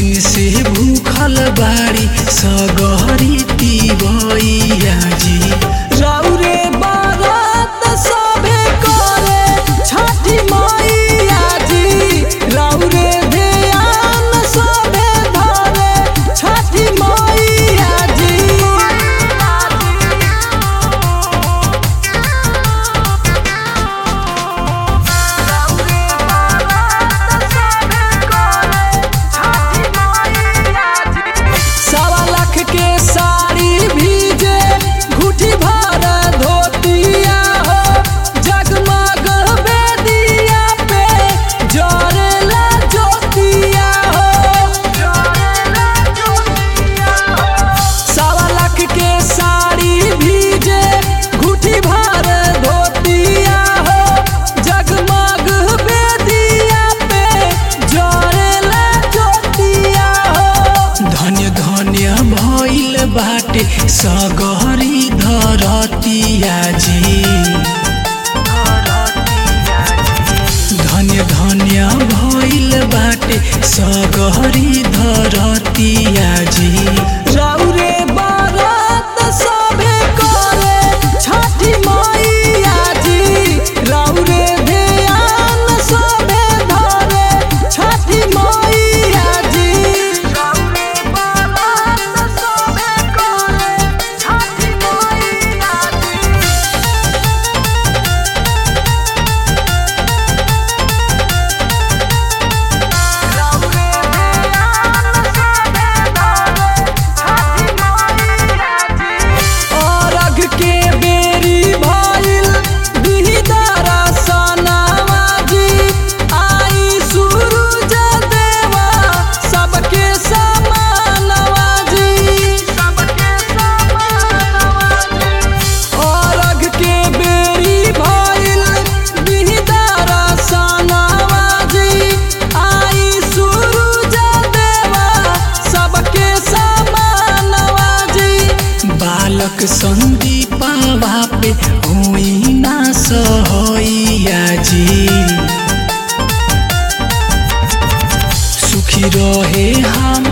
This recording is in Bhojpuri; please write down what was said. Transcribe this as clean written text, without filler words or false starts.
दिन से भूखल बाड़ी सगहरी तिवैया जी। रौरे बारात सभे करे छठी मैया जी। रौरे ध्यान सभे धरे छठी मैया जी। सवा लाख के साड़ी भीजे घुटी भर धोतिया हो। जगमग बेदिया पे जरेला ज्योतिया हो। सवा लाख के साड़ी भीजे घुटी भर धोतिया हो। जगमग बेदिया पे जरेला ज्योतिया हो। धन्य धन्य भइल बाटे सगहरी धरतिया जी। धन्य धन्य भइल बाटे सगहरी धरतिया जी। रौरे बारात सभे करे छठी मैया जी। रौरे ध्यान सभे धरे छठी मैया जी। रौरे बारात सभे करे छठी मैया जी। अरघ के बेरी भइल बिहिदारा सनावा जी। आई सूरज देवा सबके समानवा जी। अरघ के बेरी भइल बिहिदारा सनावा जी। आई सूरज देवा सबके समानवा जी। बालक संदीपवा पे हुई ना सहैया जी। सुखी रहे हम